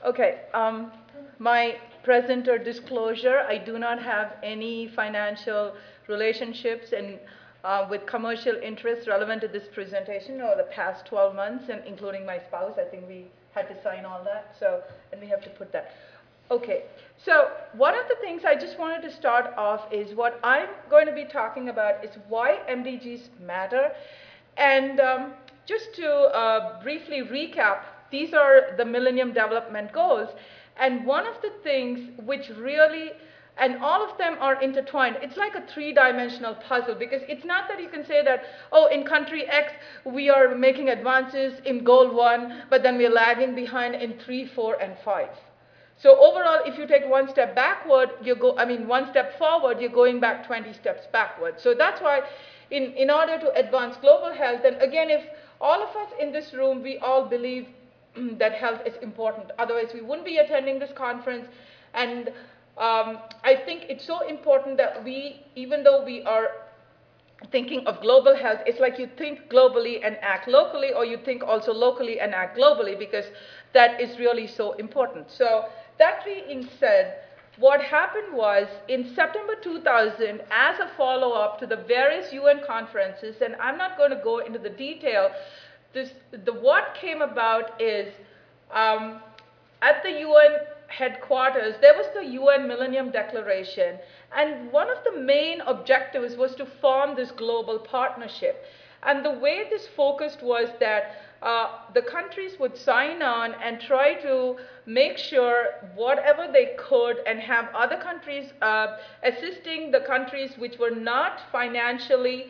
Okay, my presenter disclosure, I do not have any financial relationships and with commercial interests relevant to this presentation over the past 12 months, and including my spouse. I think we had to sign all that, so, and we have to put that. Okay, so one of the things I just wanted to start off is what I'm going to be talking about is why MDGs matter. And just to briefly recap, these are the Millennium Development Goals. And one of the things which really, and all of them are intertwined. It's like a three-dimensional puzzle, because it's not that you can say that, oh, in country X, we are making advances in goal 1, but then we're lagging behind in 3, 4, and 5. So overall, if you take one step backward, one step forward, you're going back 20 steps backward. So that's why in order to advance global health, and again, if all of us in this room, we all believe that health is important. Otherwise, we wouldn't be attending this conference. And I think it's so important that we, even though we are thinking of global health, it's like you think globally and act locally, or you think also locally and act globally, because that is really so important. So that being said, what happened was in September 2000, as a follow-up to the various UN conferences, and I'm not going to go into the detail, what came about is at the UN headquarters, there was the UN Millennium Declaration, and one of the main objectives was to form this global partnership. And the way this focused was that the countries would sign on and try to make sure whatever they could, and have other countries assisting the countries which were not financially,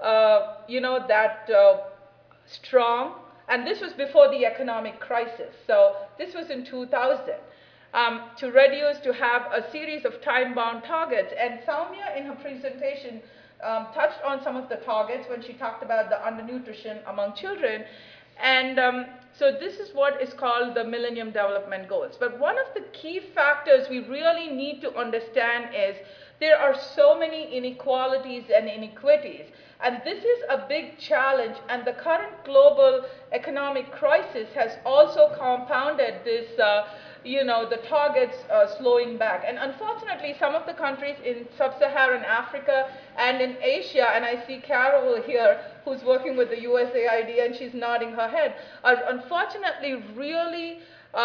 strong. And this was before the economic crisis. So this was in 2000. To have a series of time-bound targets. And Soumya, in her presentation, touched on some of the targets when she talked about the undernutrition among children. And so this is what is called the Millennium Development Goals. But one of the key factors we really need to understand is there are so many inequalities and inequities. And this is a big challenge, and the current global economic crisis has also compounded this, the targets slowing back. And unfortunately, some of the countries in sub-Saharan Africa and in Asia, and I see Carol here, who's working with the USAID, and she's nodding her head, are unfortunately really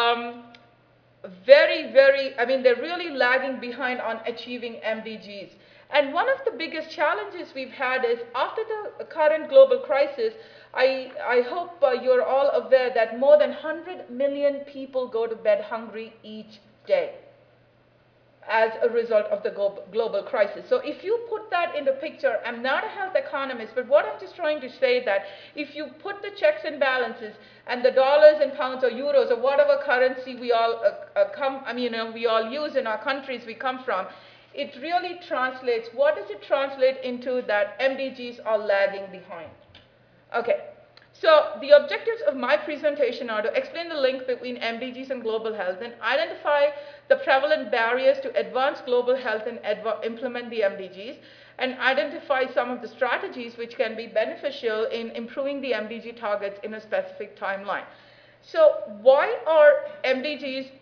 they're really lagging behind on achieving MDGs. And one of the biggest challenges we've had is after the current global crisis, I hope you're all aware that more than 100 million people go to bed hungry each day as a result of the global crisis. So if you put that in the picture, I'm not a health economist, but what I'm just trying to say that if you put the checks and balances and the dollars and pounds or euros or whatever currency we all we all use in our countries we come from, it really translates. What does it translate into? That MDGs are lagging behind. Okay. So the objectives of my presentation are to explain the link between MDGs and global health, and identify the prevalent barriers to advance global health and implement the MDGs, and identify some of the strategies which can be beneficial in improving the MDG targets in a specific timeline. So why are MDGs,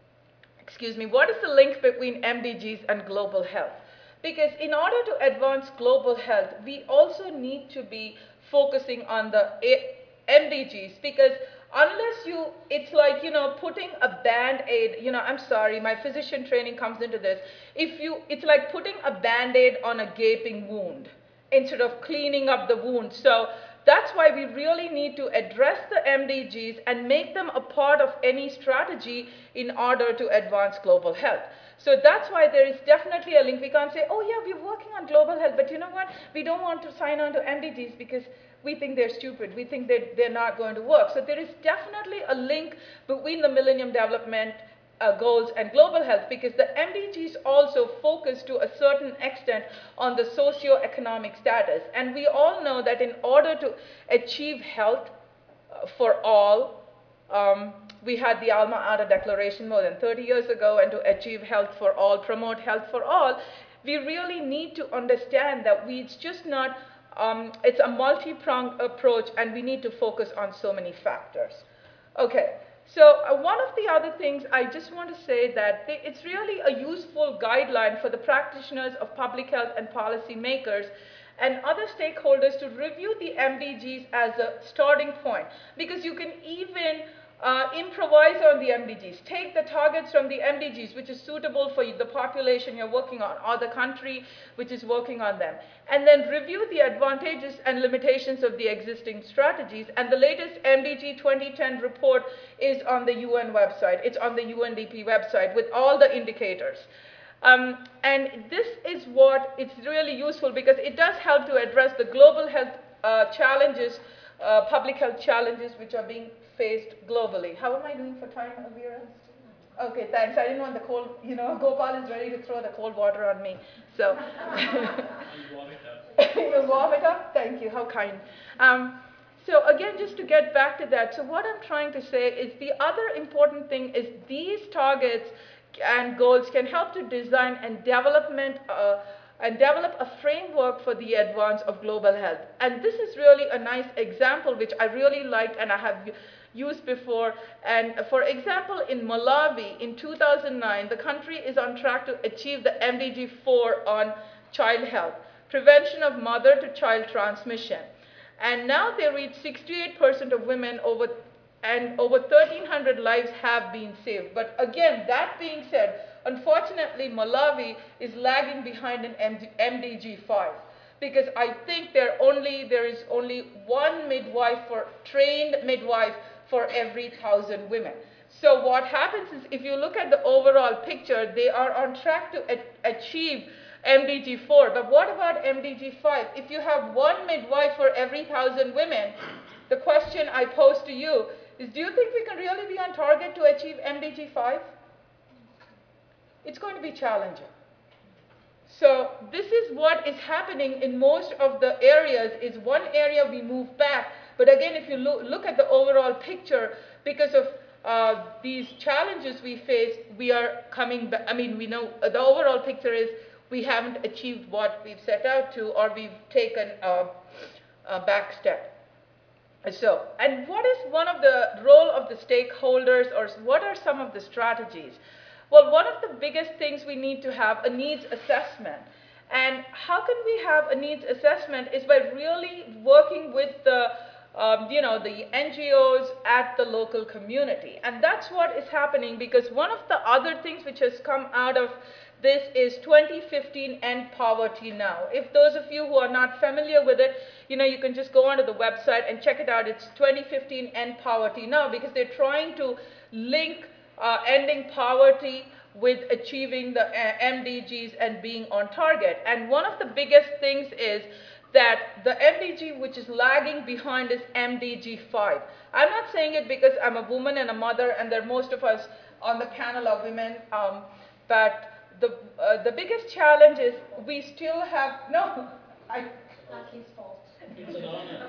what is the link between MDGs and global health? Because in order to advance global health, we also need to be focusing on the MDGs, because unless it's like, putting a Band-Aid, I'm sorry, my physician training comes into this. It's like putting a Band-Aid on a gaping wound instead of cleaning up the wound. So that's why we really need to address the MDGs and make them a part of any strategy in order to advance global health. So that's why there is definitely a link. We can't say, oh yeah, we're working on global health, but you know what? We don't want to sign on to MDGs because we think they're stupid. We think that they're not going to work. So there is definitely a link between the Millennium Development Goals and global health, because the MDGs also focus to a certain extent on the socio-economic status. And we all know that in order to achieve health for all, we had the Alma Ata Declaration more than 30 years ago, and to achieve health for all, promote health for all, we really need to understand that it's just not, it's a multi-pronged approach, and we need to focus on so many factors. Okay, So one of the other things I just want to say that it's really a useful guideline for the practitioners of public health and policy makers and other stakeholders to review the MDGs as a starting point, because you can even improvise on the MDGs. Take the targets from the MDGs, which is suitable for the population you're working on, or the country which is working on them, and then review the advantages and limitations of the existing strategies. And the latest MDG 2010 report is on the UN website. It's on the UNDP website with all the indicators. And this is what it's really useful, because it does help to address the global health challenges, public health challenges which are being faced globally. How am I doing for time, Elvira? Okay, thanks. I didn't want the cold, Gopal is ready to throw the cold water on me. So, You warm it up. you warm it up? Thank you, how kind. So again, just to get back to that, so what I'm trying to say is the other important thing is these targets and goals can help to design and develop a framework for the advance of global health. And this is really a nice example which I really liked and I have used before. And for example, in Malawi in 2009, the country is on track to achieve the MDG 4 on child health, prevention of mother-to-child transmission. And now they reach 68% of women and over 1,300 lives have been saved. But again, that being said, unfortunately, Malawi is lagging behind in MDG 5, because I think there is only one trained midwife for every 1,000 women. So what happens is, if you look at the overall picture, they are on track to achieve MDG 4. But what about MDG 5? If you have one midwife for every 1,000 women, the question I pose to you is, do you think we can really be on target to achieve MDG 5? It's going to be challenging. So this is what is happening in most of the areas. Is one area we move back, but again, if you look at the overall picture, because of these challenges we face, we are coming back. I mean, we know the overall picture is we haven't achieved what we've set out to, or we've taken a back step. So, and what is one of the role of the stakeholders, or what are some of the strategies? Well, one of the biggest things we need to have a needs assessment. And how can we have a needs assessment is by really working with the the NGOs at the local community. And that's what is happening, because one of the other things which has come out of this is 2015 End Poverty Now. If those of you who are not familiar with it, you can just go onto the website and check it out. It's 2015 End Poverty Now, because they're trying to link ending poverty with achieving the MDGs and being on target. And one of the biggest things is that the MDG which is lagging behind is MDG 5. I'm not saying it because I'm a woman and a mother, and there most of us on the panel are women, but the biggest challenge is we still have, Lucky's fault. It's an honor.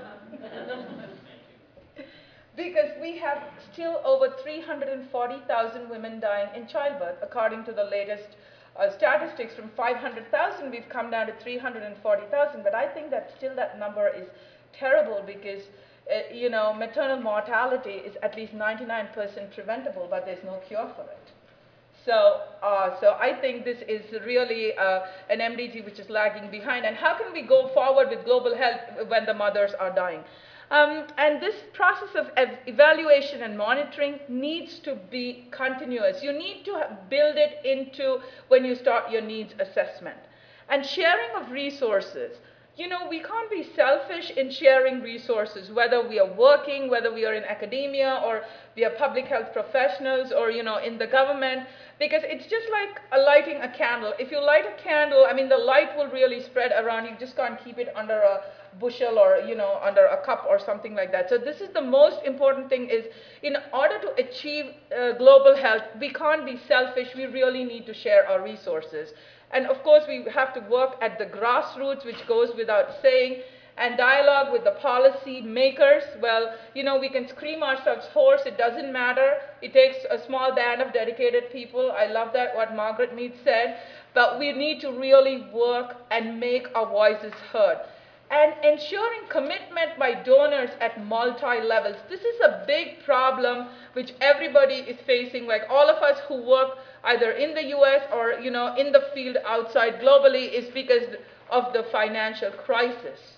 because we have still over 340,000 women dying in childbirth, according to the latest statistics. From 500,000, we've come down to 340,000, but I think that still that number is terrible, because maternal mortality is at least 99% preventable, but there's no cure for it. So I think this is really an MDG which is lagging behind. And how can we go forward with global health when the mothers are dying? And this process of evaluation and monitoring needs to be continuous. You need to build it into when you start your needs assessment. And sharing of resources. We can't be selfish in sharing resources, whether we are working, whether we are in academia, or we are public health professionals, or in the government, because it's just like lighting a candle. If you light a candle, I mean, the light will really spread around. You just can't keep it under a bushel or under a cup or something like that. So this is the most important thing, is in order to achieve global health, we can't be selfish. We really need to share our resources. And of course, we have to work at the grassroots, which goes without saying, and dialogue with the policy makers. Well, we can scream ourselves hoarse. It doesn't matter. It takes a small band of dedicated people. I love that, what Margaret Mead said. But we need to really work and make our voices heard. and ensuring commitment by donors at multi-levels. This is a big problem which everybody is facing, like all of us who work either in the US or in the field outside globally, is because of the financial crisis.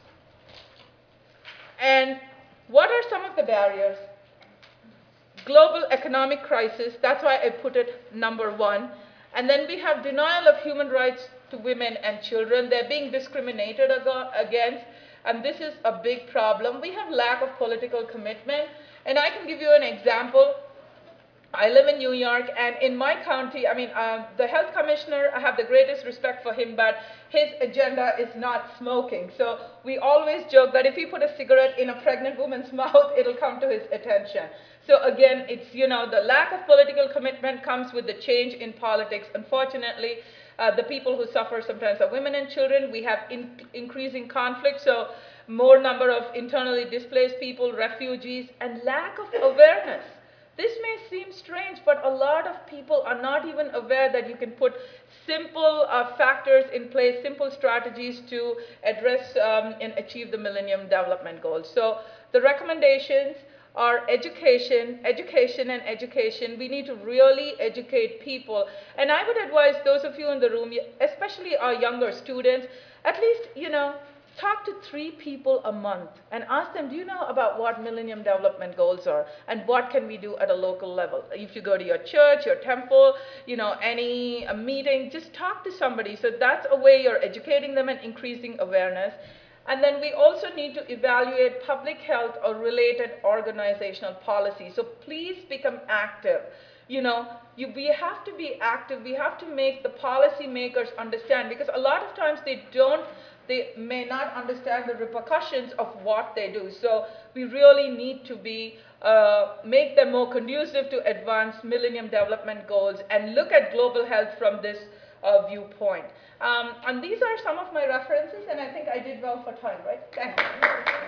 And what are some of the barriers? Global economic crisis, that's why I put it number one. And then we have denial of human rights to women and children. They're being discriminated against, and this is a big problem. We have lack of political commitment, and I can give you an example. I live in New York, and in my county, the health commissioner, I have the greatest respect for him, but his agenda is not smoking. So we always joke that if he put a cigarette in a pregnant woman's mouth, it'll come to his attention. So again, it's, the lack of political commitment comes with the change in politics. Unfortunately, the people who suffer sometimes are women and children. We have increasing conflict, so more number of internally displaced people, refugees, and lack of awareness. This may seem strange, but a lot of people are not even aware that you can put simple factors in place, simple strategies to address and achieve the Millennium Development Goals. So the recommendations are education, education, and education. We need to really educate people. And I would advise those of you in the room, especially our younger students, at least, talk to 3 people a month and ask them, do you know about what Millennium Development Goals are and what can we do at a local level? If you go to your church, your temple, any meeting, just talk to somebody. So that's a way you're educating them and increasing awareness. And then we also need to evaluate public health or related organizational policy. So please become active. We have to be active. We have to make the policymakers understand, because a lot of times they may not understand the repercussions of what they do. So we really need to make them more conducive to advance Millennium Development Goals and look at global health from this viewpoint. And these are some of my references, and I think I did well for time, right? Thanks.